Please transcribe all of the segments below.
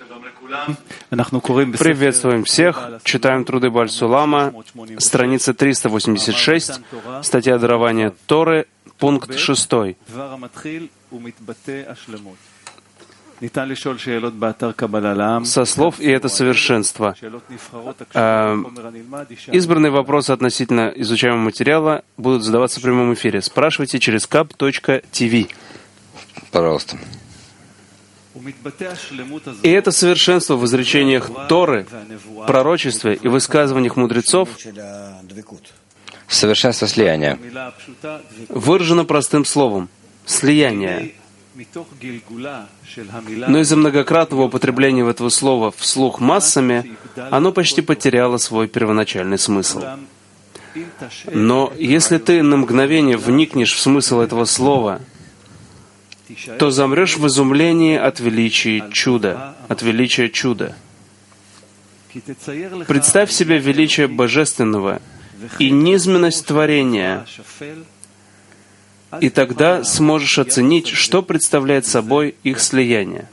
Приветствуем всех. Читаем труды Бааль Сулама, страница 386, статья дарования Торы, пункт 6. Со слов «и это совершенство». Избранные вопросы относительно изучаемого материала будут задаваться в прямом эфире. Спрашивайте через kap.tv. Пожалуйста. И это совершенство в изречениях Торы, пророчестве и высказываниях мудрецов Совершенство слияния выражено простым словом — слияние. Но из-за многократного употребления этого слова вслух массами оно почти потеряло свой первоначальный смысл. Но если ты на мгновение вникнешь в смысл этого слова, то замрешь в изумлении от величия чуда, Представь себе величие Божественного и низменность творения, и тогда сможешь оценить, что представляет собой их слияние.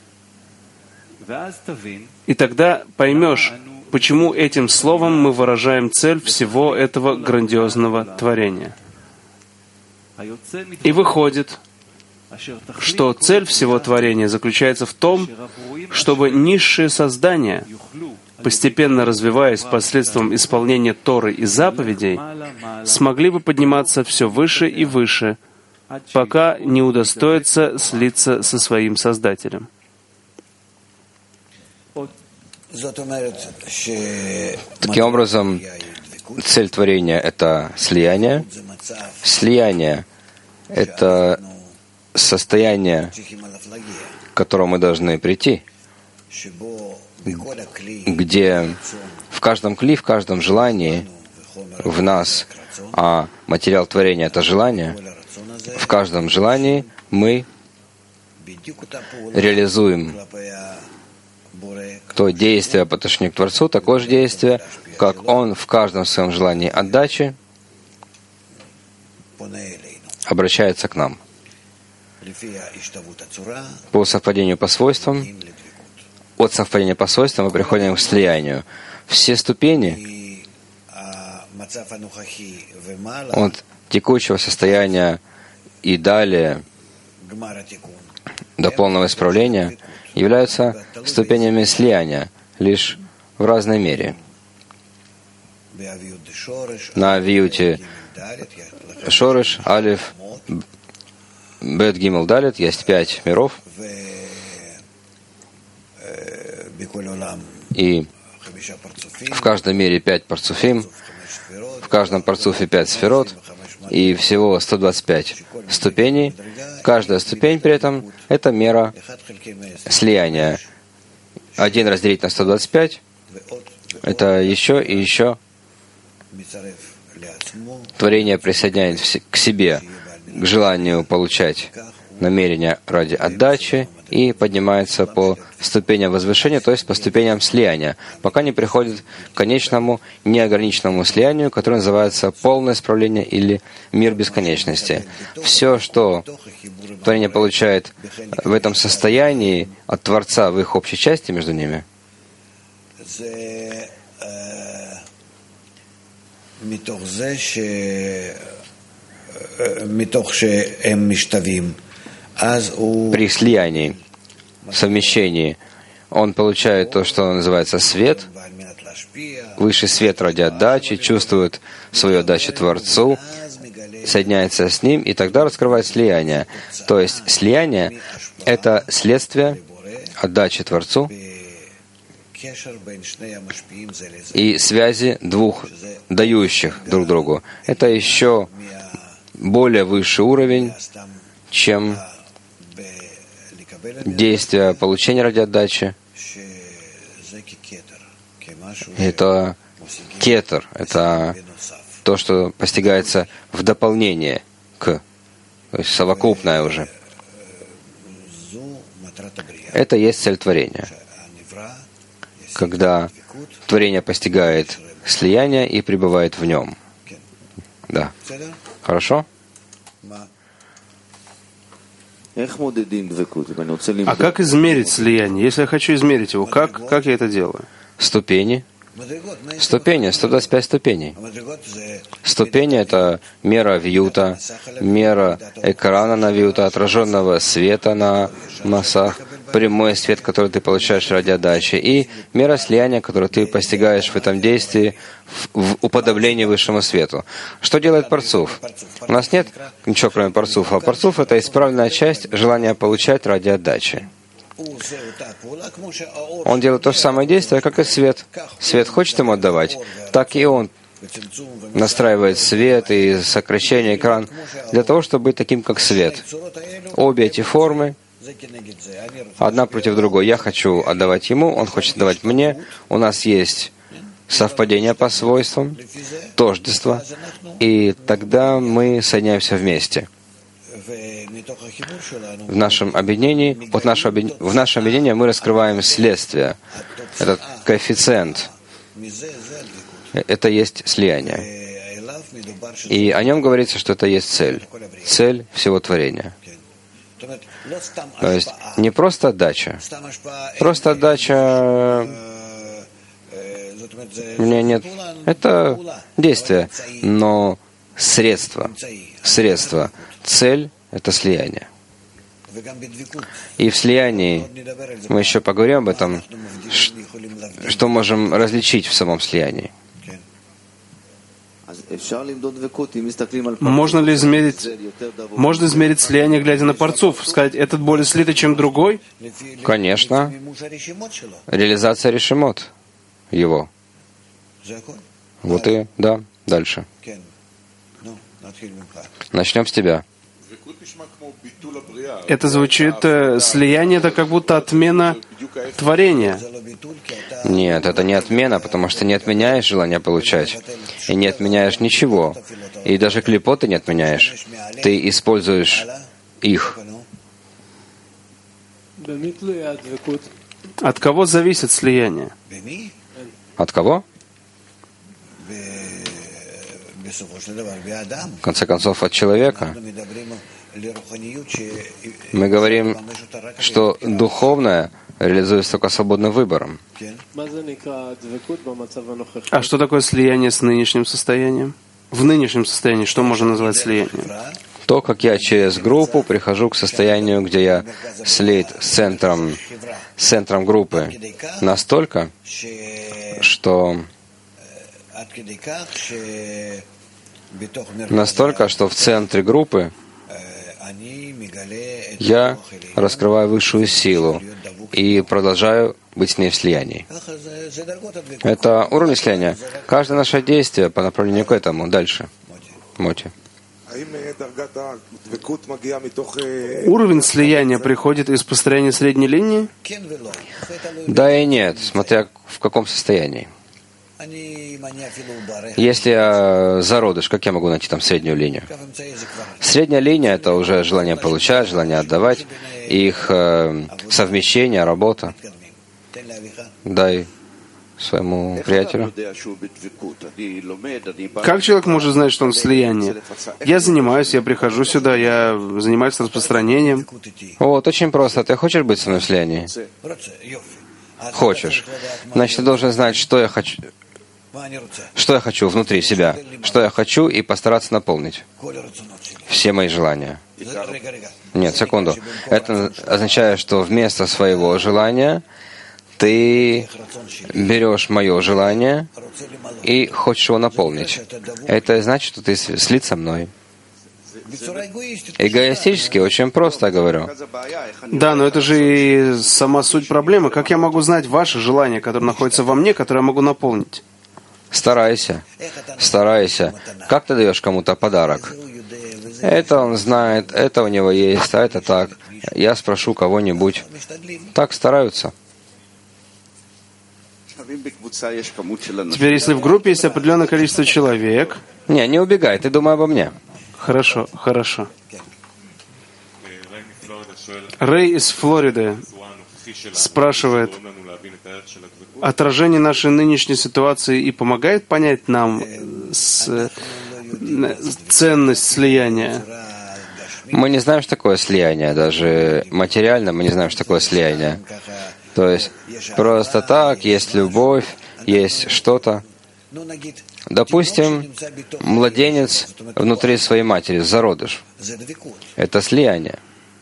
И тогда поймешь, почему этим словом мы выражаем цель всего этого грандиозного творения. И выходит, что цель всего творения заключается в том, чтобы низшие создания, постепенно развиваясь посредством исполнения Торы и заповедей, смогли бы подниматься все выше и выше, пока не удостоятся слиться со своим Создателем. Таким образом, цель творения — это слияние. Слияние — это состояние, к которому мы должны прийти, где в каждом кли, в каждом желании в нас, а материал творения — это желание, в каждом желании мы реализуем то действие по отношению к Творцу, такое же действие, как Он в каждом своем желании отдачи обращается к нам. По совпадению по свойствам, от совпадения по свойствам мы приходим к слиянию. Все ступени от текущего состояния и далее до полного исправления являются ступенями слияния, лишь в разной мере. На виюте Шореш, Алиф, Бет, Гимел, Далет есть 5 миров, и в каждом мире 5 парцуфим, в каждом парцуфе 5 сферот, и всего 125 ступеней. Каждая ступень при этом — это мера слияния. 1 разделить на 125 — это еще и еще. Творение присоединяет к себе, к желанию получать намерения ради отдачи и поднимается по ступеням возвышения, то есть по ступеням слияния, пока не приходит к конечному неограниченному слиянию, которое называется полное исправление или мир бесконечности. Все, что творение получает в этом состоянии от Творца в их общей части между ними, при слиянии, совмещении, он получает то, что называется свет, высший свет ради отдачи, чувствует свою отдачу Творцу, соединяется с Ним, и тогда раскрывает слияние. То есть слияние — это следствие отдачи Творцу и связи двух дающих друг другу. Это еще более высший уровень, чем действие получения ради отдачи. Это кетер, это то, что постигается в дополнение к, то есть совокупное уже. Это есть цель творения, когда творение постигает слияние и пребывает в нем. Да. Хорошо? А как измерить слияние? Если я хочу измерить его, как я это делаю? Ступени. Ступени, 125 ступеней. Ступени — это мера вьюта, мера экрана на вьюта, отраженного света на массах, прямой свет, который ты получаешь ради отдачи, и мера слияния, которую ты постигаешь в этом действии в уподоблении высшему свету. Что делает парцуф? У нас нет ничего, кроме парцуфа. Парцуф — это исправленная часть желания получать ради отдачи. Он делает то же самое действие, как и свет. Свет хочет ему отдавать, так и он настраивает свет и сокращение экрана для того, чтобы быть таким, как свет. Обе эти формы, одна против другой. Я хочу отдавать ему, он хочет отдавать мне. У нас есть совпадение по свойствам, тождество, и тогда мы соединяемся вместе. В нашем объединении, в нашем объединении мы раскрываем следствие, этот коэффициент. Это есть слияние. И о нем говорится, что это есть цель. Цель всего творения. То есть не просто отдача. Просто отдача... Мне нет... Это действие, но средство. Цель — это слияние. И в слиянии, мы еще поговорим об этом, что можем различить в самом слиянии. Можно измерить слияние, глядя на парцуф? Сказать, этот более слитый, чем другой? Конечно. Реализация решимот его. Вот и, да, дальше. Начнем с тебя. Это звучит, слияние — это как будто отмена творения. Нет, это не отмена, потому что не отменяешь желание получать. И не отменяешь ничего. И даже клипот ты не отменяешь. Ты используешь их. От кого зависит слияние? От кого? В конце концов, от человека. Мы говорим, что духовное реализуется только свободным выбором. А что такое слияние с нынешним состоянием? В нынешнем состоянии что можно назвать слиянием? То, как я через группу прихожу к состоянию, где я слит с центром группы настолько, что в центре группы я раскрываю высшую силу и продолжаю быть с ней в слиянии. Это уровень слияния. Каждое наше действие по направлению к этому. Дальше. Моти. Уровень слияния приходит из построения средней линии? Да и нет, смотря в каком состоянии. Если я зародыш, как я могу найти там среднюю линию? Средняя линия — это уже желание получать, желание отдавать, их совмещение, работа. Дай своему приятелю. Как человек может знать, что он в слиянии? Я занимаюсь, я прихожу сюда, я занимаюсь распространением. Вот, очень просто. Ты хочешь быть со мной в слиянии? Хочешь. Значит, ты должен знать, что я хочу. Что я хочу внутри себя, что я хочу, и постараться наполнить все мои желания. Нет, секунду. Это означает, что вместо своего желания ты берешь мое желание и хочешь его наполнить. Это значит, что ты слит со мной. Эгоистически очень просто говорю. Да, но это же и сама суть проблемы. Как я могу знать ваше желание, которое находится во мне, которое я могу наполнить? Старайся. Как ты даешь кому-то подарок? Это он знает, это у него есть, а это так. Я спрошу кого-нибудь. Так стараются. Теперь, если в группе есть определенное количество человек... Не убегай, ты думай обо мне. Хорошо. Рэй из Флориды спрашивает, отражение нашей нынешней ситуации и помогает понять нам ценность слияния? Мы не знаем, что такое слияние. Даже материально мы не знаем, что такое слияние. То есть просто так, есть любовь, есть что-то. Допустим, младенец внутри своей матери, зародыш. Это слияние.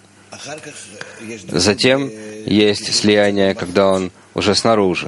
Затем есть слияние, когда он уже снаружи.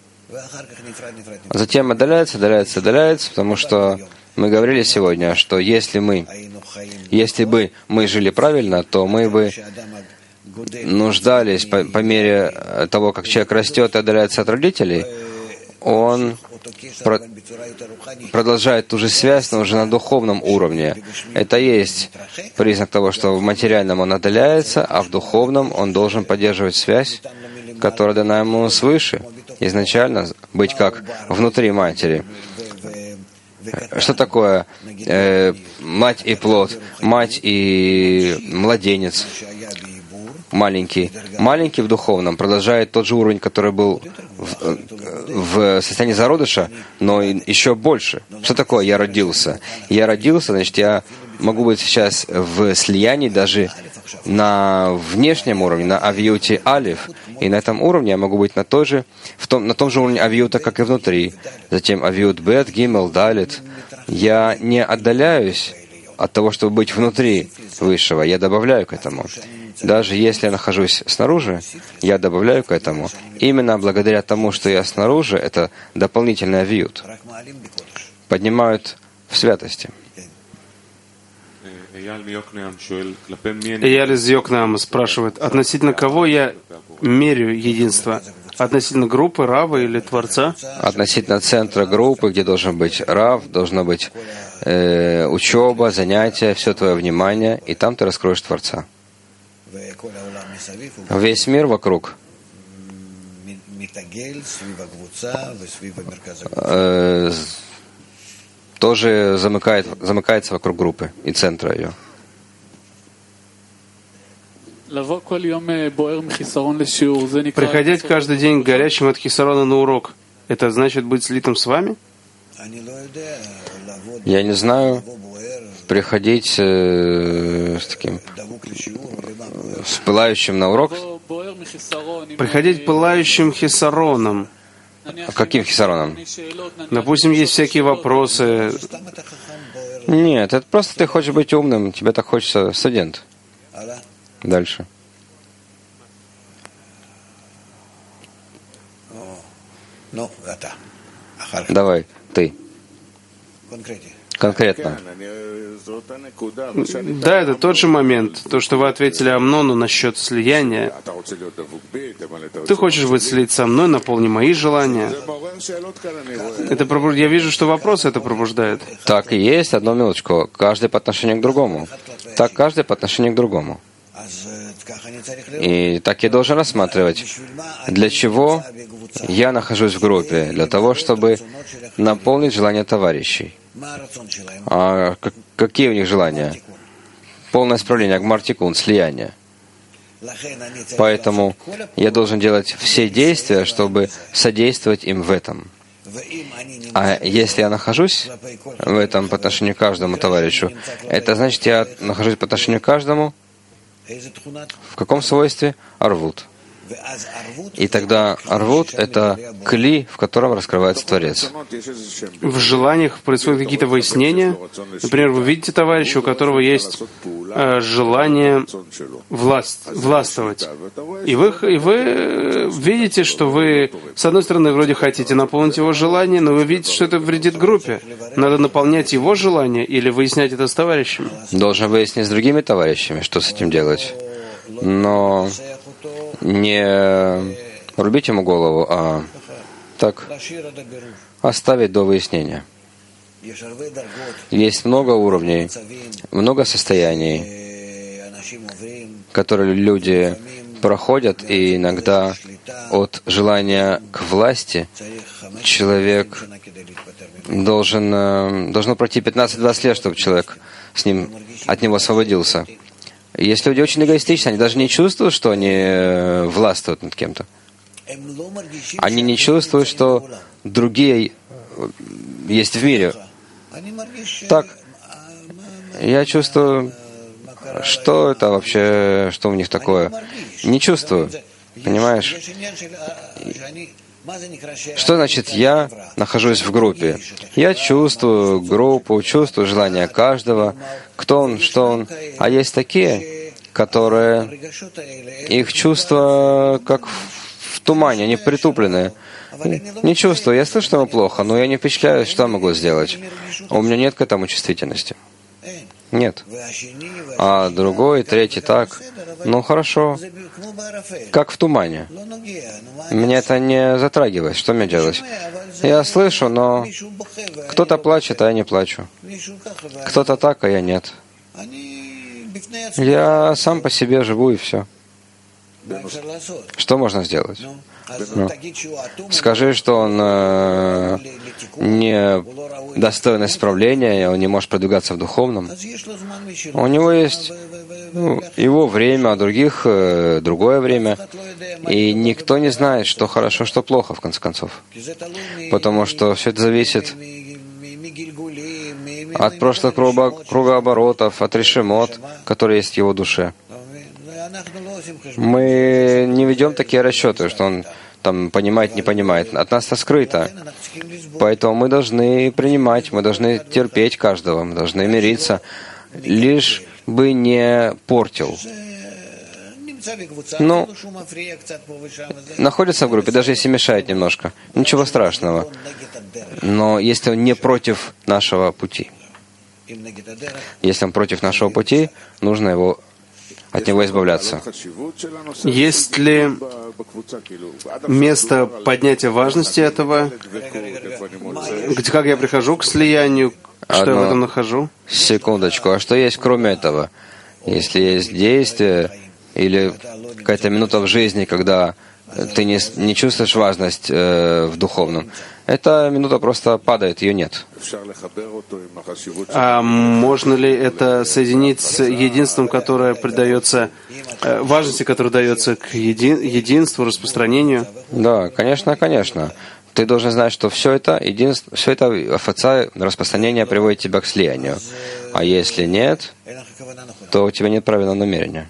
Затем отдаляется, потому что мы говорили сегодня, что если бы мы жили правильно, то мы бы нуждались по мере того, как человек растет и отдаляется от родителей, он продолжает ту же связь, но уже на духовном уровне. Это есть признак того, что в материальном он отдаляется, а в духовном он должен поддерживать связь, которая дана ему свыше, изначально быть как внутри матери. Что такое мать и плод, мать и младенец? Маленький. Маленький в духовном продолжает тот же уровень, который был в состоянии зародыша, но еще больше. Что такое «я родился»? Я родился, значит, я могу быть сейчас в слиянии даже на внешнем уровне, на авиуте алиф. И на этом уровне я могу быть на том же уровне авиута, как и внутри. Затем авиут бет, гимел, далит. Я не отдаляюсь от того, чтобы быть внутри высшего. Я добавляю к этому. Даже если я нахожусь снаружи, я добавляю к этому. Именно благодаря тому, что я снаружи, это дополнительный авиут. Поднимают в святости. Эяль из Йокнеама спрашивает, относительно кого я меряю единство? Относительно группы, Рава или Творца? Относительно центра группы, где должен быть Рав, должно быть учеба, занятия, все твое внимание, и там ты раскроешь Творца. Весь мир вокруг тоже замыкается вокруг группы и центра ее. Приходить каждый день горячим от хисарона на урок, это значит быть слитым с вами? Я не знаю, приходить с пылающим на урок. Приходить пылающим хисароном. А каким хисароном? Допустим, есть всякие вопросы. Нет, это просто ты хочешь быть умным, тебе так хочется, студент. Дальше. Давай, ты. Конкретно. Да, это тот же момент. То, что вы ответили Амнону насчет слияния. Ты хочешь быть слит со мной, наполни мои желания. Я вижу, что вопрос это пробуждает. Так и есть, одну минуточку. Каждый по отношению к другому. Так каждый по отношению к другому. И так я должен рассматривать, для чего я нахожусь в группе, для того, чтобы наполнить желания товарищей. А какие у них желания? Полное исправление, агмар-тикун, слияние. Поэтому я должен делать все действия, чтобы содействовать им в этом. А если я нахожусь в этом по отношению к каждому товарищу, это значит, я нахожусь по отношению к каждому в каком свойстве? Арвут. И тогда арвут — это кли, в котором раскрывается Творец. В желаниях происходят какие-то выяснения. Например, вы видите товарища, у которого есть желание властвовать. И вы видите, что вы, с одной стороны, вроде хотите наполнить его желание, но вы видите, что это вредит группе. Надо наполнять его желание или выяснять это с товарищами. Должен выяснить с другими товарищами, что с этим делать. Но не рубить ему голову, а так оставить до выяснения. Есть много уровней, много состояний, которые люди проходят, и иногда от желания к власти человек должно пройти 15-20 лет, чтобы человек от него освободился. Есть люди очень эгоистичны, они даже не чувствуют, что они властвуют над кем-то. Они не чувствуют, что другие есть в мире. Так, я чувствую, что это вообще, что у них такое? Не чувствую, понимаешь? Что значит «я нахожусь в группе»? Я чувствую группу, чувствую желание каждого, кто он, что он. А есть такие, которые, их чувства как в тумане, они притупленные. Не чувствую, я слышу, что ему плохо, но я не впечатляюсь, что я могу сделать. У меня нет к этому чувствительности. Нет. А другой, третий так. Ну хорошо. Как в тумане. Меня это не затрагивает. Что мне делать? Я слышу, но кто-то плачет, а я не плачу. Кто-то так, а я нет. Я сам по себе живу и все. Что можно сделать? Ну, скажи, что он не достоин исправления, он не может продвигаться в духовном. У него есть его время, а других другое время. И никто не знает, что хорошо, что плохо, в конце концов. Потому что все это зависит от прошлых кругооборотов, от решемот, которые есть в его душе. Мы не ведем такие расчеты, что он там понимает, не понимает. От нас это скрыто. Поэтому мы должны принимать, мы должны терпеть каждого, мы должны мириться, лишь бы не портил. Ну, находится в группе, даже если мешает немножко. Ничего страшного. Но если он не против нашего пути, если он против нашего пути, нужно от него избавляться. Есть ли место поднятия важности этого? Как я прихожу к слиянию? Что я в этом нахожу? Секундочку. А что есть кроме этого? Если есть действие или какая-то минута в жизни, когда ты не чувствуешь важность в духовном, эта минута просто падает, ее нет. А можно ли это соединить с единством, которое придается, важности, которая дается к единству, распространению? Да, конечно, конечно. Ты должен знать, что все это распространение приводит тебя к слиянию. А если нет, то у тебя нет правильного намерения.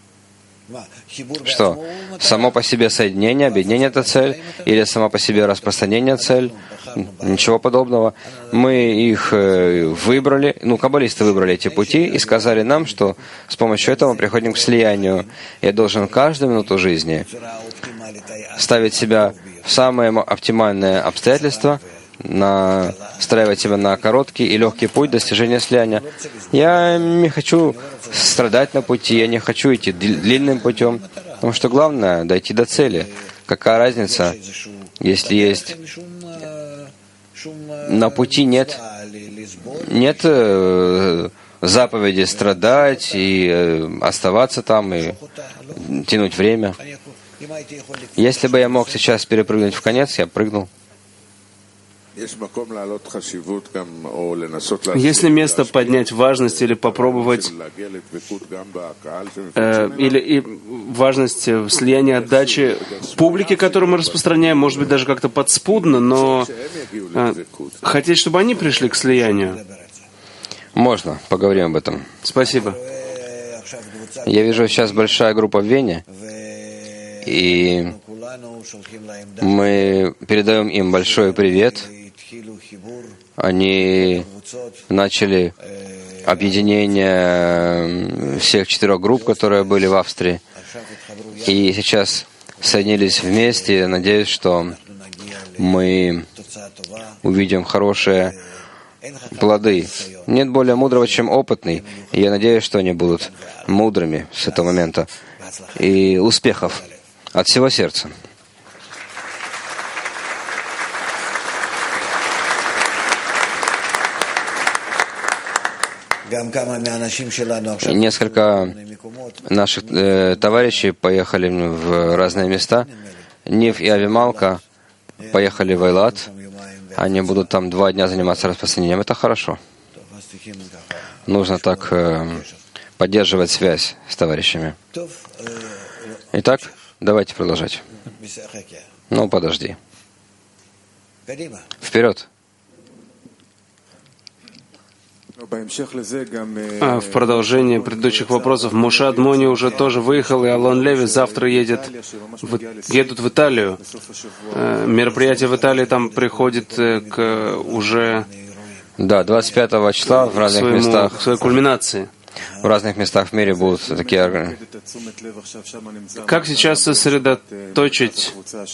Что? Само по себе соединение, объединение — это цель? Или само по себе распространение — цель? Ничего подобного. Мы их выбрали, каббалисты выбрали эти пути и сказали нам, что с помощью этого мы приходим к слиянию. Я должен каждую минуту жизни ставить себя в самые оптимальные обстоятельства, настраивать себя на короткий и легкий путь достижения слияния. Я не хочу страдать на пути, я не хочу идти длинным путем, потому что главное — дойти до цели. Какая разница, если есть на пути нет заповеди страдать и оставаться там и тянуть время. Если бы я мог сейчас перепрыгнуть в конец, я прыгнул. Есть ли место поднять важность или попробовать или важность слияния отдачи публике, которую мы распространяем, может быть, даже как-то подспудно, но хотеть, чтобы они пришли к слиянию? Можно, поговорим об этом. Спасибо. Я вижу сейчас большая группа в Вене, и мы передаем им большой привет. Они начали объединение всех 4 групп, которые были в Австрии, и сейчас соединились вместе. Я надеюсь, что мы увидим хорошие плоды. Нет более мудрого, чем опытный. И я надеюсь, что они будут мудрыми с этого момента. И успехов от всего сердца. И несколько наших товарищей поехали в разные места. Нив и Авималка поехали в Эйлат. Они будут там 2 дня заниматься распространением. Это хорошо. Нужно так поддерживать связь с товарищами. Итак, давайте продолжать. Подожди. Вперед. В продолжение предыдущих вопросов, Моше Адмони уже тоже выехал, и Алон Леви завтра едут в Италию. Мероприятие в Италии там приходит уже 25 числа в разных местах. К своей кульминации. В разных местах в мире будут такие. Как сейчас сосредоточить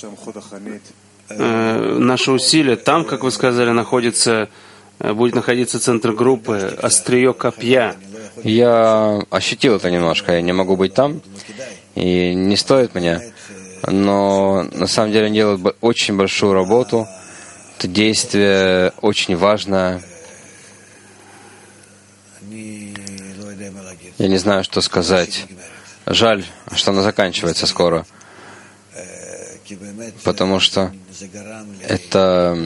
наши усилия? Там, как вы сказали, будет находиться центр группы, острие копья. Я ощутил это немножко, я не могу быть там, и не стоит мне. Но на самом деле они делают очень большую работу. Это действие очень важное. Я не знаю, что сказать. Жаль, что оно заканчивается скоро. Потому что это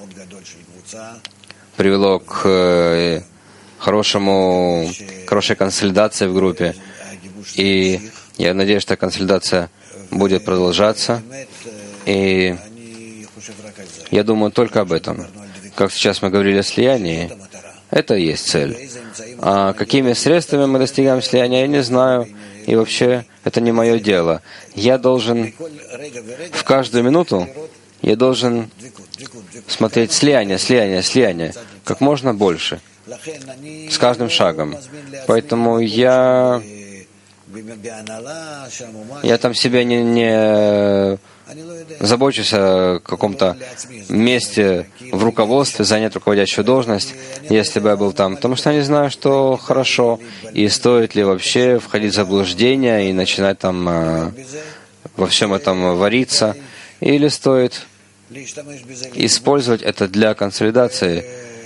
привело к хорошей консолидации в группе. И я надеюсь, что консолидация будет продолжаться. И я думаю только об этом. Как сейчас мы говорили о слиянии, это и есть цель. А какими средствами мы достигаем слияния, я не знаю. И вообще, это не мое дело. Я должен в каждую минуту смотреть слияние, как можно больше, с каждым шагом. Поэтому я там себя не забочусь о каком-то месте в руководстве, занять руководящую должность, если бы я был там. Потому что я не знаю, что хорошо, и стоит ли вообще входить в заблуждение и начинать там во всем этом вариться, или стоит использовать это для консолидации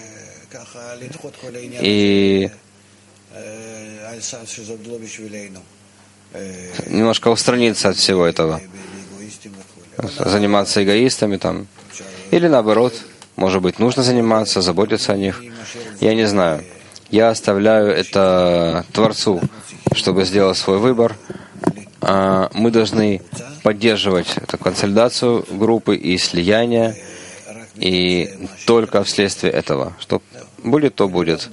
и немножко устраниться от всего этого, заниматься эгоистами там, или наоборот, может быть, нужно заниматься, заботиться о них. Я не знаю. Я оставляю это Творцу, чтобы сделать свой выбор. Мы должны поддерживать эту консолидацию группы и слияние, и только вследствие этого. Что будет, то будет.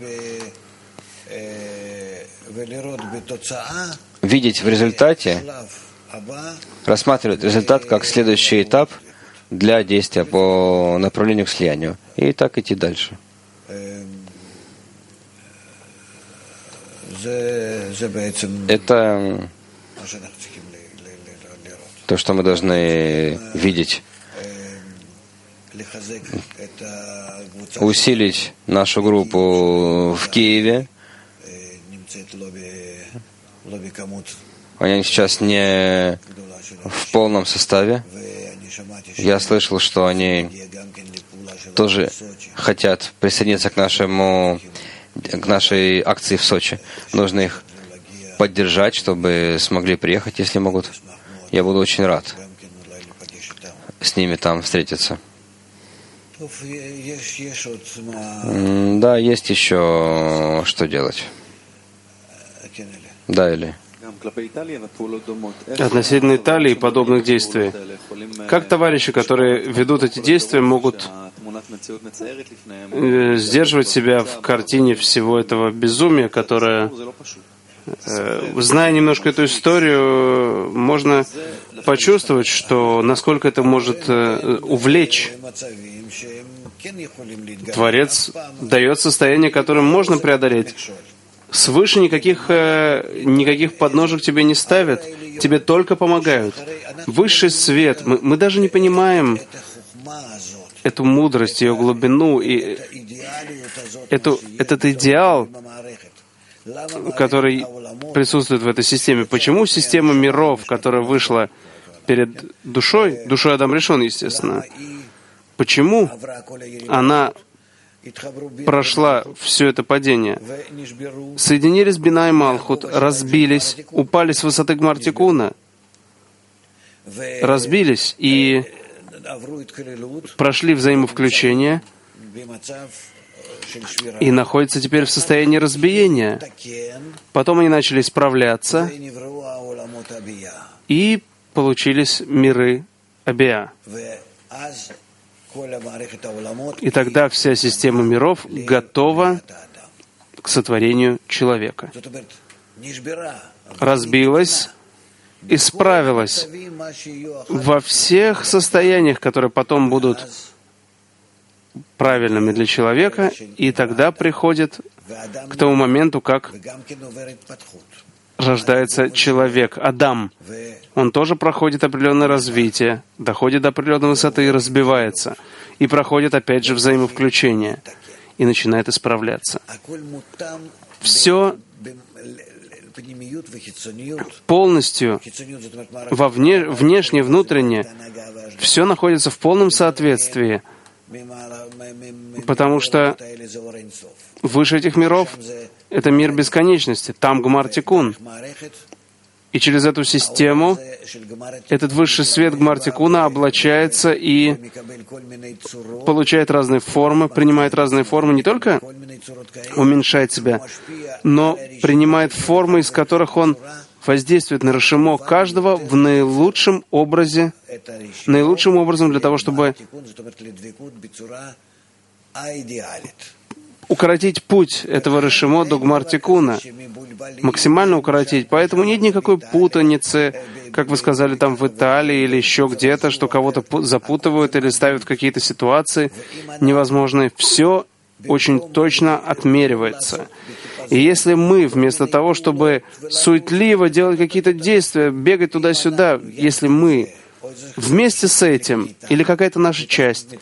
Видеть в результате, рассматривать результат как следующий этап для действия по направлению к слиянию. И так идти дальше. Это то, что мы должны видеть. Усилить нашу группу в Киеве. Они сейчас не в полном составе. Я слышал, что они тоже хотят присоединиться к нашей акции в Сочи. Нужно их поддержать, чтобы смогли приехать, если могут. Я буду очень рад с ними там встретиться. Да, есть еще что делать. Да, или? Относительно Италии и подобных действий. Как товарищи, которые ведут эти действия, могут сдерживать себя в картине всего этого безумия, которое, зная немножко эту историю, можно почувствовать, что насколько это может увлечь. Творец дает состояние, которое можно преодолеть. Свыше никаких подножек тебе не ставят, тебе только помогают. Высший свет, мы даже не понимаем эту мудрость, ее глубину, и этот идеал, который присутствует в этой системе. Почему система миров, которая вышла перед душой Адам Ришон, естественно, почему она прошла все это падение? Соединились Бина и Малхут, разбились, упали с высоты Гмар-Тикуна, разбились и прошли взаимовключение и находятся теперь в состоянии разбиения. Потом они начали исправляться и получились миры Абия. И тогда вся система миров готова к сотворению человека. Разбилась, исправилась во всех состояниях, которые потом будут правильными для человека, и тогда приходит к тому моменту, как рождается человек, Адам. Он тоже проходит определенное развитие, доходит до определенной высоты и разбивается, и проходит опять же взаимовключение, и начинает исправляться. Все полностью внешне, внутренне, все находится в полном соответствии, потому что выше этих миров — это мир бесконечности, там Гмар Тикун. И через эту систему этот высший свет Гмар Тикуна облачается и получает разные формы, принимает разные формы, не только уменьшает себя, но принимает формы, из которых он воздействует на Рашимо каждого в наилучшем образом для того, чтобы укоротить путь этого Рашимо до Гмар Тикуна, максимально укоротить. Поэтому нет никакой путаницы, как вы сказали, там в Италии или еще где-то, что кого-то запутывают или ставят в какие-то ситуации невозможные. Все очень точно отмеривается. И если мы, вместо того, чтобы суетливо делать какие-то действия, бегать туда-сюда, если мы вместе с этим, или какая-то наша часть,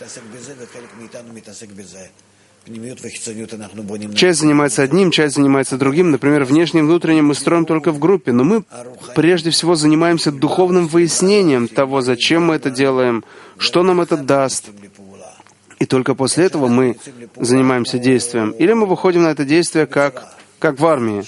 часть занимается одним, часть занимается другим. Например, внешним и внутренним мы строим только в группе, но мы прежде всего занимаемся духовным выяснением того, зачем мы это делаем, что нам это даст. И только после этого мы занимаемся действием. Или мы выходим на это действие, как в армии.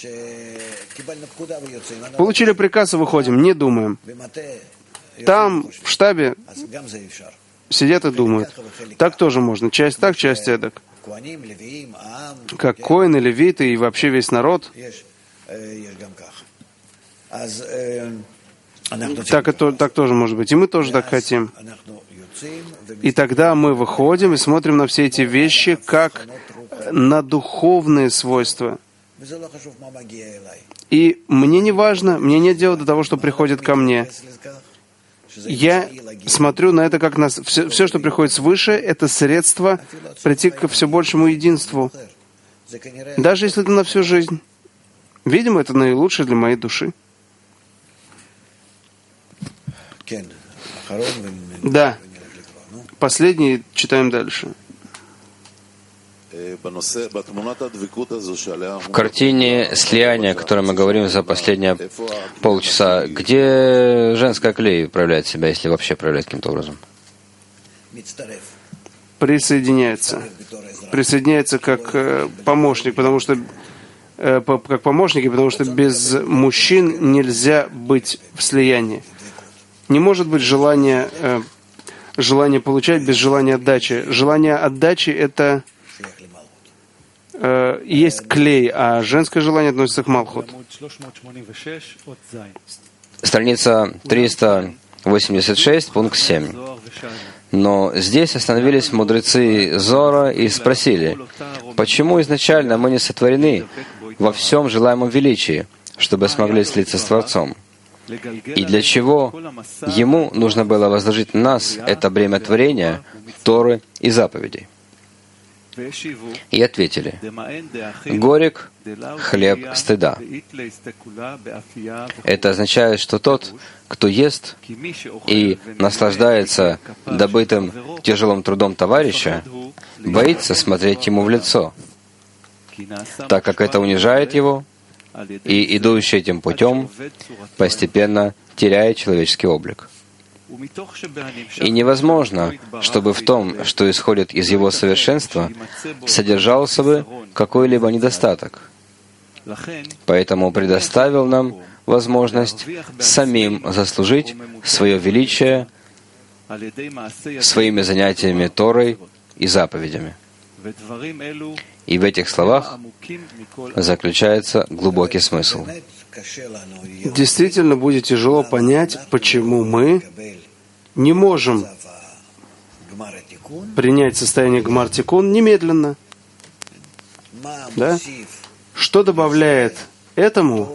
Получили приказ и выходим, не думаем. Там, в штабе, сидят и думают. Так тоже можно. Часть так, часть эдак. Как коины, левиты и вообще весь народ. Так тоже может быть. И мы тоже так хотим. И тогда мы выходим и смотрим на все эти вещи как на духовные свойства. И мне не важно, мне нет дела до того, что приходит ко мне. Я смотрю на это как на все, что приходит свыше, это средство прийти к все большему единству. Даже если это на всю жизнь. Видимо, это наилучшее для моей души. Да. Последний читаем дальше. В картине слияния, о которой мы говорим за последние полчаса, где женская клей проявляет себя, если вообще проявляет каким-то образом? Присоединяется как помощник, потому что без мужчин нельзя быть в слиянии. Не может быть желание получать без желания отдачи. Желание отдачи — это есть клей, а женское желание относится к Малхут. Страница 386, пункт 7. Но здесь остановились мудрецы Зора и спросили, почему изначально мы не сотворены во всем желаемом величии, чтобы смогли слиться с Творцом? И для чего Ему нужно было возложить на нас это бремя творения, Торы и заповедей? И ответили, горек — хлеб стыда. Это означает, что тот, кто ест и наслаждается добытым тяжелым трудом товарища, боится смотреть ему в лицо, так как это унижает его, и идущий этим путем постепенно теряет человеческий облик. И невозможно, чтобы в том, что исходит из его совершенства, содержался бы какой-либо недостаток. Поэтому предоставил нам возможность самим заслужить свое величие своими занятиями Торой и заповедями. И в этих словах заключается глубокий смысл. Действительно будет тяжело понять, почему мы не можем принять состояние Гмар Тикун немедленно. Да? Что добавляет этому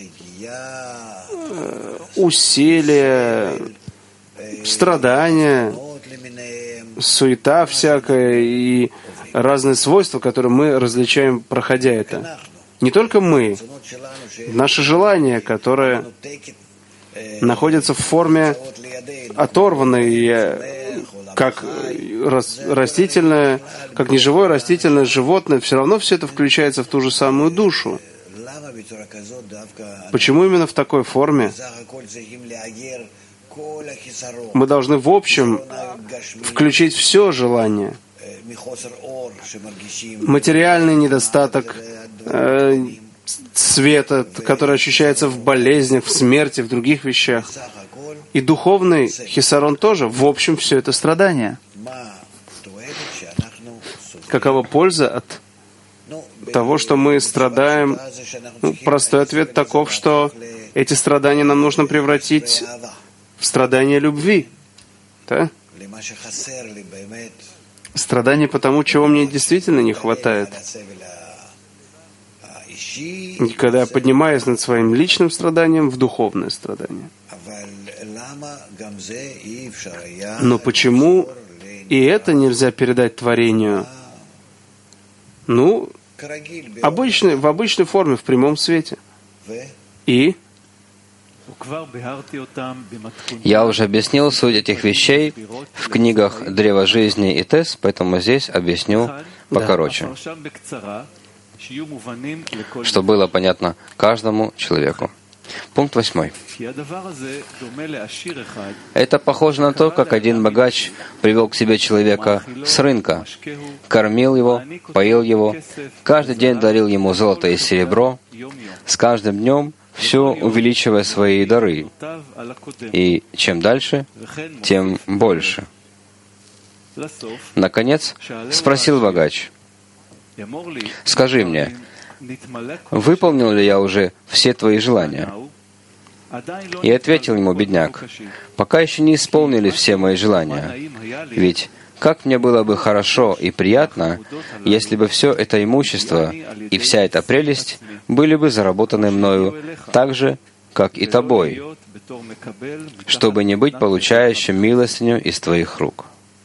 усилия, страдания, суета всякая и разные свойства, которые мы различаем, проходя это. Не только мы, наши желания, которые находятся в форме оторванной, как растительное, как неживое растительное животное, все равно все это включается в ту же самую душу. Почему именно в такой форме? Мы должны в общем включить все желание. Материальный недостаток света, который ощущается в болезнях, в смерти, в других вещах. И духовный хисарон тоже. В общем, все это страдание. Какова польза от того, что мы страдаем? Простой ответ таков, что эти страдания нам нужно превратить в страдания любви. Да? Страдания по тому, чего мне действительно не хватает. И когда я поднимаюсь над своим личным страданием в духовное страдание. Но почему и это нельзя передать творению? В обычной форме, в прямом свете. И я уже объяснил суть этих вещей в книгах «Древо жизни» и «Тес», поэтому здесь объясню покороче, чтобы было понятно каждому человеку. Пункт 8. Это похоже на то, как один богач привел к себе человека с рынка, кормил его, поил его, каждый день дарил ему золото и серебро, с каждым днем все увеличивая свои дары. И чем дальше, тем больше. Наконец, спросил богач: «Скажи мне, выполнил ли я уже все твои желания?» И ответил ему бедняк: «Пока еще не исполнили все мои желания. Ведь как мне было бы хорошо и приятно, если бы все это имущество и вся эта прелесть были бы заработаны мною так же, как и тобой, чтобы не быть получающим милостыню из твоих рук».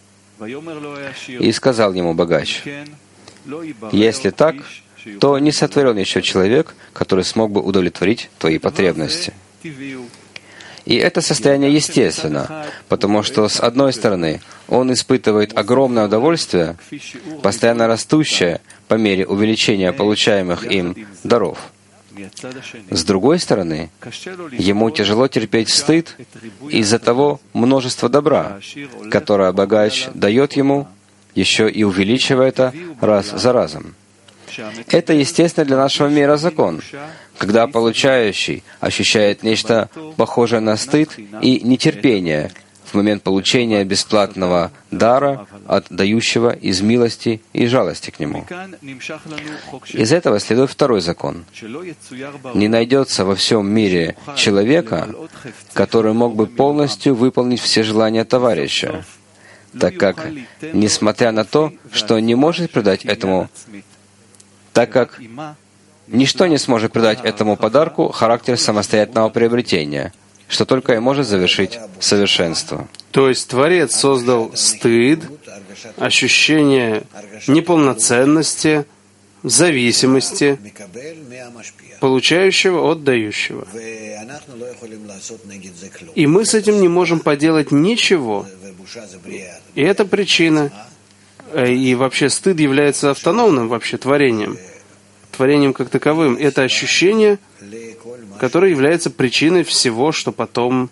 И сказал ему богач: «Если так, то не сотворен еще человек, который смог бы удовлетворить твои потребности». И это состояние естественно, потому что, с одной стороны, он испытывает огромное удовольствие, постоянно растущее по мере увеличения получаемых им даров. С другой стороны, ему тяжело терпеть стыд из-за того множества добра, которое богач дает ему, еще и увеличивая это раз за разом. Это естественно для нашего мира закон, когда получающий ощущает нечто похожее на стыд и нетерпение в момент получения бесплатного дара от дающего из милости и жалости к нему. Из этого следует второй закон. Не найдется во всем мире человека, который мог бы полностью выполнить все желания товарища, так как, несмотря на то, что не может придать этому, так как ничто не сможет придать этому подарку характер самостоятельного приобретения, что только и может завершить совершенство. То есть Творец создал стыд, ощущение неполноценности, зависимости, получающего от дающего. И мы с этим не можем поделать ничего. И это причина. И вообще стыд является автономным вообще творением. Творением как таковым. Это ощущение, которое является причиной всего, что потом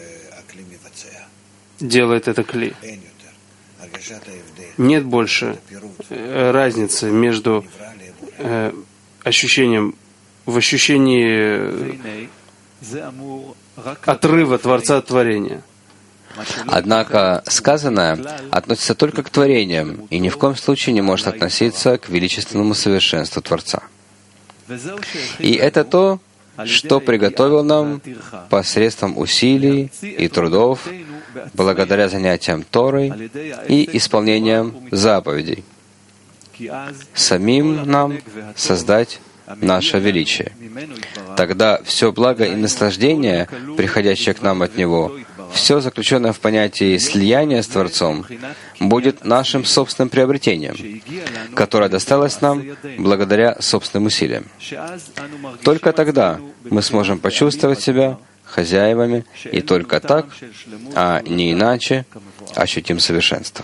делает это кли. Нет больше разницы между ощущением в ощущении отрыва Творца от творения. Однако сказанное относится только к творениям и ни в коем случае не может относиться к величественному совершенству Творца. И это то, что приготовил нам посредством усилий и трудов, благодаря занятиям Торой и исполнением заповедей, самим нам создать наше величие. Тогда все благо и наслаждение, приходящее к нам от Него, все заключенное в понятии слияния с Творцом, будет нашим собственным приобретением, которое досталось нам благодаря собственным усилиям. Только тогда мы сможем почувствовать себя хозяевами, и только так, а не иначе, ощутим совершенство.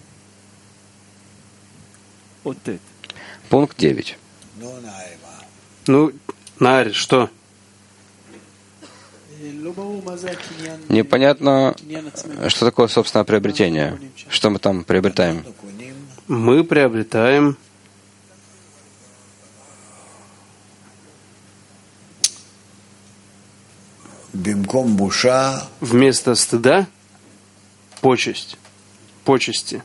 Пункт 9. Ну, Нарь, что? Непонятно, что такое собственное приобретение. Что мы там приобретаем? Мы приобретаем вместо стыда почесть, почести.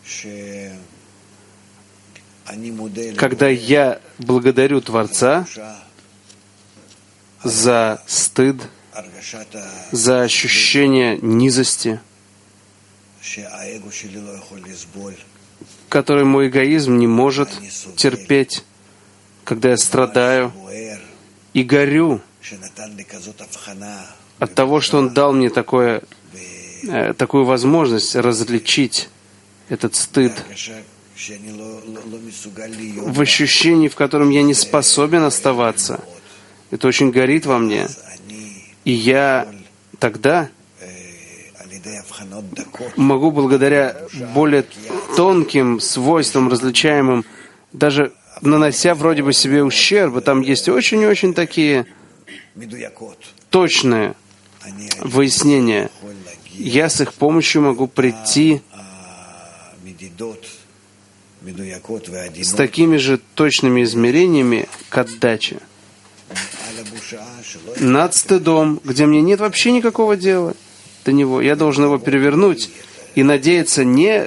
Когда я благодарю Творца за стыд, за ощущение низости, который мой эгоизм не может терпеть, когда я страдаю и горю от того, что Он дал мне такую возможность различить этот стыд в ощущении, в котором я не способен оставаться. Это очень горит во мне. И я тогда могу благодаря более тонким свойствам, различаемым, даже нанося вроде бы себе ущерб, там есть очень-очень такие точные выяснения. Я с их помощью могу прийти с такими же точными измерениями к отдаче. Над стыдом, где мне нет вообще никакого дела до него, я должен его перевернуть и надеяться не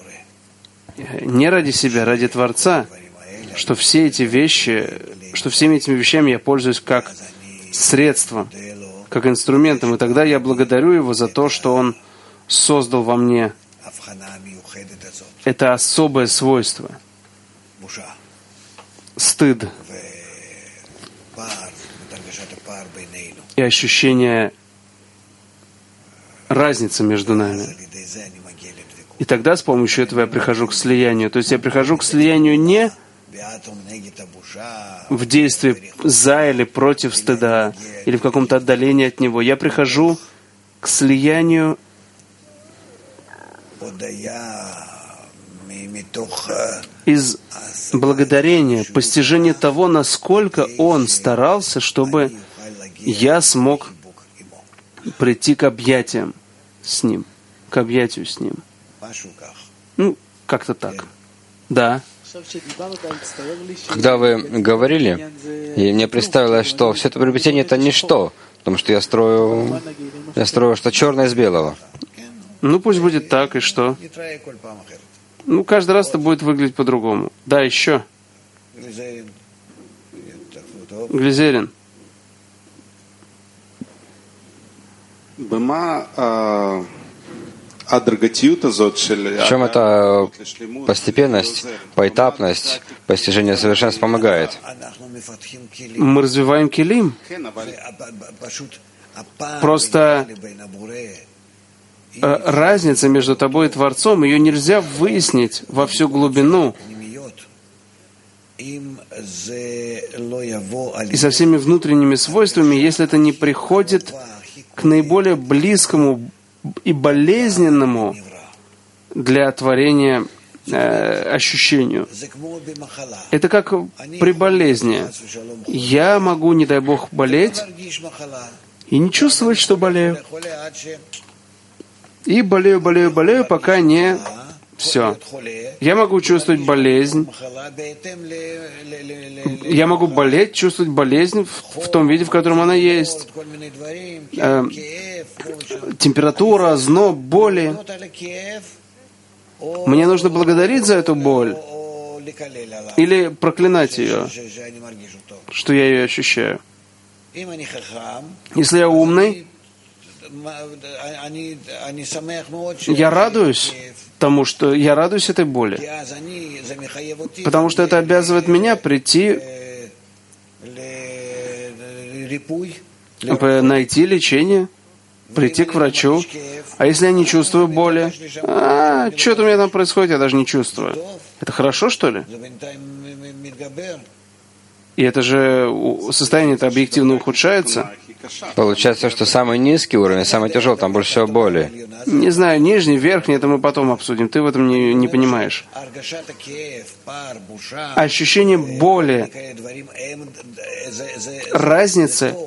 ради себя, ради Творца, что все эти вещи, что всеми этими вещами я пользуюсь как средством, как инструментом, и тогда я благодарю Его за то, что Он создал во мне это особое свойство. Стыд и ощущение разницы между нами. И тогда с помощью этого я прихожу к слиянию. То есть я прихожу к слиянию не в действии за или против стыда, или в каком-то отдалении от него. Я прихожу к слиянию из благодарения, постижения того, насколько Он старался, чтобы я смог прийти к объятиям с Ним, к объятию с Ним. Ну, как-то так. Да. Когда вы говорили, и мне представилось, что все это приобретение — это ничто, потому что я строю что черное из белого. Ну, пусть будет так, и что? Ну, каждый раз это будет выглядеть по-другому. Да, еще. Глизерин. В чем эта постепенность, поэтапность, постижение совершенства помогает? Мы развиваем келим. Просто разница между тобой и Творцом, ее нельзя выяснить во всю глубину и со всеми внутренними свойствами, если это не приходит к наиболее близкому и болезненному для творения ощущению. Это как при болезни. Я могу, не дай Бог, болеть и не чувствовать, что болею. И болею, пока не все. Я могу чувствовать болезнь. Я могу болеть, чувствовать болезнь в том виде, в котором она есть. Температура, озноб, боли. Мне нужно благодарить за эту боль или проклинать ее, что я ее ощущаю. Если я умный, я радуюсь тому, что я радуюсь этой боли, потому что это обязывает меня прийти найти лечение, прийти к врачу. А если я не чувствую боли? Что-то у меня там происходит, я даже не чувствую. Это хорошо, что ли? И это же состояние-то объективно ухудшается. Получается, что самый низкий уровень, самый тяжелый, там больше всего боли. Не знаю, нижний, верхний, это мы потом обсудим. Ты в этом не понимаешь. Ощущение боли, разницы.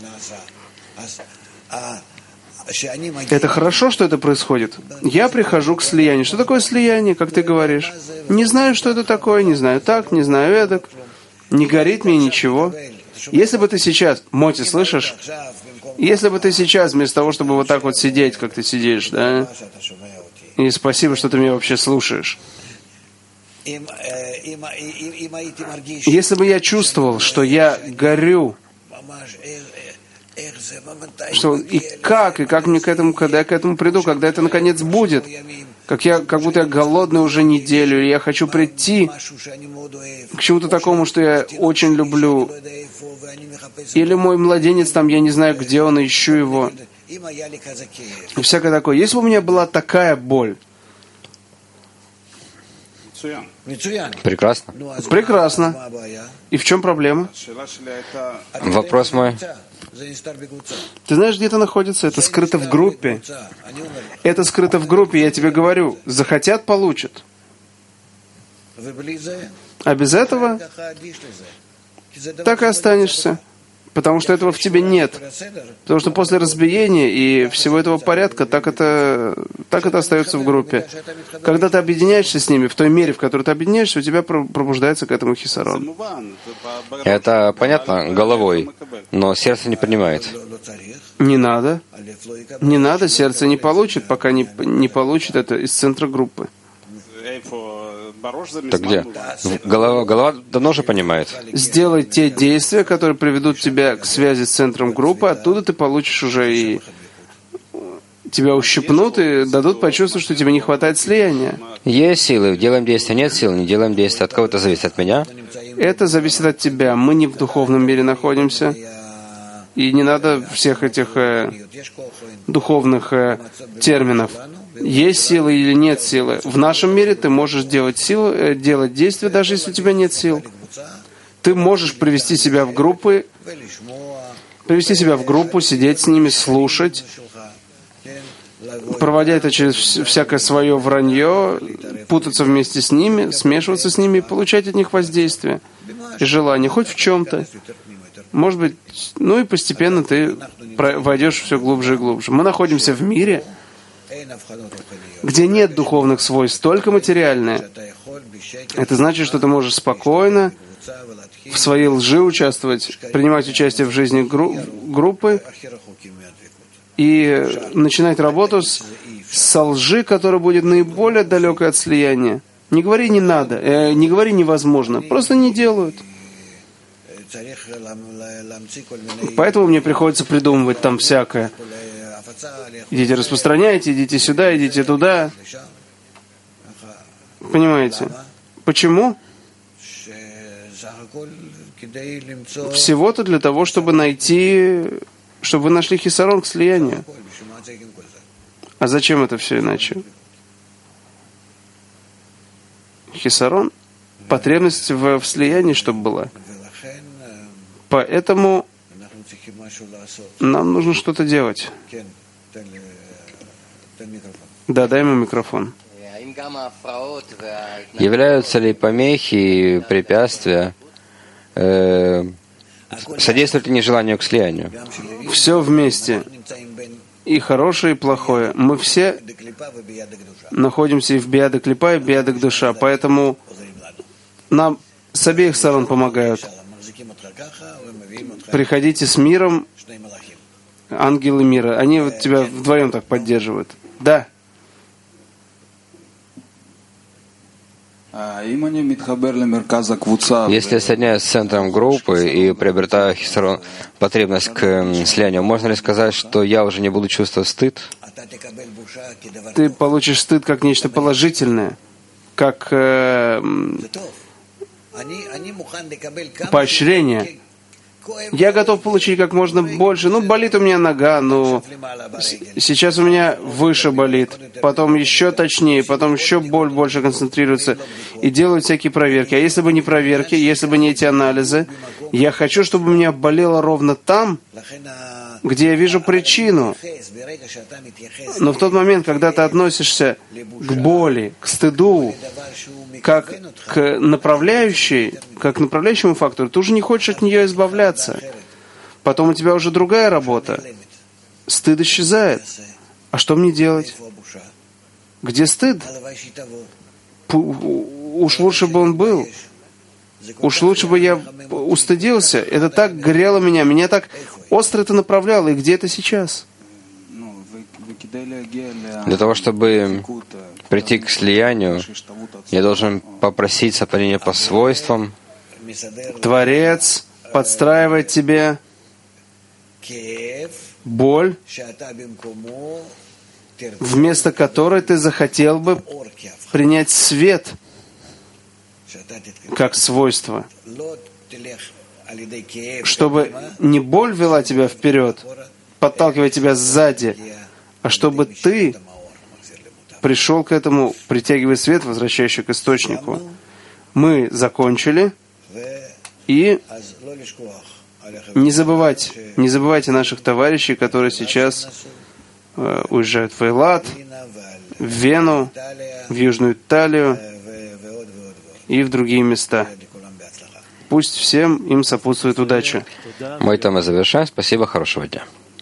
Это хорошо, что это происходит. Я прихожу к слиянию. Что такое слияние, как ты говоришь? Не знаю, что это такое, не знаю так, не знаю эдак. Не горит мне ничего. Если бы ты сейчас, Моти, слышишь? Если бы ты сейчас, вместо того, чтобы вот так вот сидеть, как ты сидишь, да? И спасибо, что ты меня вообще слушаешь. Если бы я чувствовал, что я горю, что и как мне к этому, когда я к этому приду, когда это наконец будет, как будто я голодный уже неделю, и я хочу прийти к чему-то такому, что я очень люблю. Или мой младенец там, я не знаю, где он, ищу его. И всякое такое. Если бы у меня была такая боль. Прекрасно. Прекрасно. И в чем проблема? Вопрос мой. Ты знаешь, где это находится? Это скрыто в группе. Это скрыто в группе, я тебе говорю. Захотят — получат. А без этого так и останешься. Потому что этого в тебе нет. Потому что после разбиения и всего этого порядка так это остается в группе. Когда ты объединяешься с ними, в той мере, в которой ты объединяешься, у тебя пробуждается к этому хисарон. Это понятно головой, но сердце не принимает. Не надо. Не надо, сердце не получит, пока не получит это из центра группы. Так где? Голова давно же понимает. Сделай те действия, которые приведут тебя к связи с центром группы, оттуда ты получишь уже и тебя ущипнут и дадут почувствовать, что тебе не хватает слияния. Есть силы, делаем действия, нет сил, не делаем действия. От кого это зависит? От меня? Это зависит от тебя. Мы не в духовном мире находимся. И не надо всех этих духовных терминов. Есть силы или нет силы. В нашем мире ты можешь делать действия, даже если у тебя нет сил. Ты можешь привести себя в группу, сидеть с ними, слушать, проводя это через всякое свое вранье, путаться вместе с ними, смешиваться с ними и получать от них воздействие и желание, хоть в чем-то. Может быть, и постепенно ты войдешь все глубже и глубже. Мы находимся в мире, где нет духовных свойств, только материальные. Это значит, что ты можешь спокойно в своей лжи участвовать, принимать участие в жизни группы и начинать работу со лжи, которая будет наиболее далекой от слияния. Не говори «не надо», не говори «невозможно», просто не делают. Поэтому мне приходится придумывать там всякое. Идите распространяйте, идите сюда, идите туда. Понимаете? Почему? Всего-то для того, чтобы вы нашли хисарон к слиянию. А зачем это все иначе? Хисарон? Потребность в слиянии, чтобы была. Поэтому нам нужно что-то делать. Да, дай ему микрофон. Являются ли помехи и препятствия, содействуют ли нежеланию к слиянию? Все вместе. И хорошее, и плохое. Мы все находимся и в биада клипа, и в биада душа. Поэтому нам с обеих сторон помогают. Приходите с миром, ангелы мира. Они вот тебя вдвоем так поддерживают. Да. Если я соединяюсь с центром группы и приобретаю потребность к слиянию, можно ли сказать, что я уже не буду чувствовать стыд? Ты получишь стыд как нечто положительное, как поощрение. Я готов получить как можно больше. Болит у меня нога, сейчас у меня выше болит, потом еще точнее, потом еще боль больше концентрируется. И делают всякие проверки. А если бы не проверки, если бы не эти анализы, я хочу, чтобы у меня болело ровно там, где я вижу причину. Но в тот момент, когда ты относишься к боли, к стыду, как к направляющему фактору, ты уже не хочешь от нее избавляться. Потом у тебя уже другая работа. Стыд исчезает. А что мне делать? Где стыд? Уж лучше бы он был. Уж лучше бы я устыдился. Это так грело меня. Меня так остро это направляло. И где это сейчас? Для того, чтобы прийти к слиянию, я должен попросить сотворения по свойствам. Творец подстраивает тебе боль, вместо которой ты захотел бы принять свет как свойство, чтобы не боль вела тебя вперед, подталкивая тебя сзади, а чтобы ты пришел к этому, притягивая свет, возвращающий к источнику. Мы закончили, и не забывайте наших товарищей, которые сейчас уезжают в Эйлат, в Вену, в Южную Италию и в другие места. Пусть всем им сопутствует удача. Мы там и завершаем. Спасибо, хорошего дня.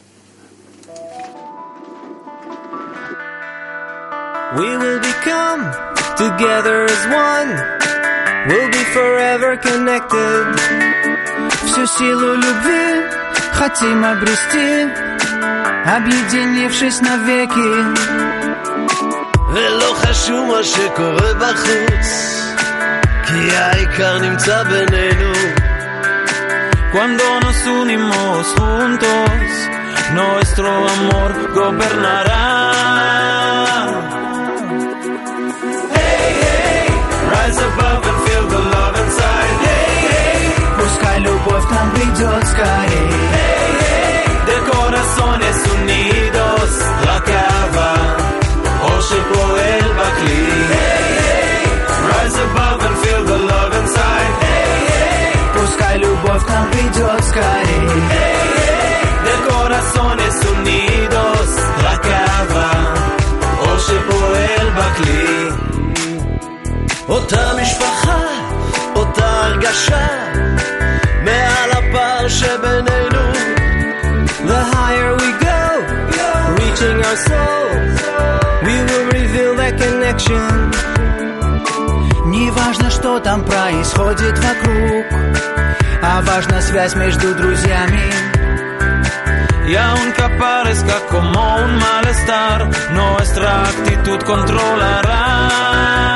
We will become together as one. We'll be forever connected. Всю силу любви хотим обрести, объединившись навеки. ולא חשוב מה שקורה בחוץ, כי העיקר נמצא בינינו. Cuando nos unimos juntos, nuestro amor gobernará. Rise above and feel the love inside. Пускай любовь к нам придет скорей. De corazones unidos, la cava, o שפועל בכלי. Rise above and feel the love inside. Пускай любовь к нам придет скорей. De corazones unidos, la cava, o שפועל בכלי. אותה משפחה, אותה הרגשה, מעל הפער שבינינו. The higher we go, reaching our soul, we will reveal that connection. Не важно, что там происходит вокруг, а важна связь между друзьями. Y aunque parezca como un malestar, nuestra actitud controlará.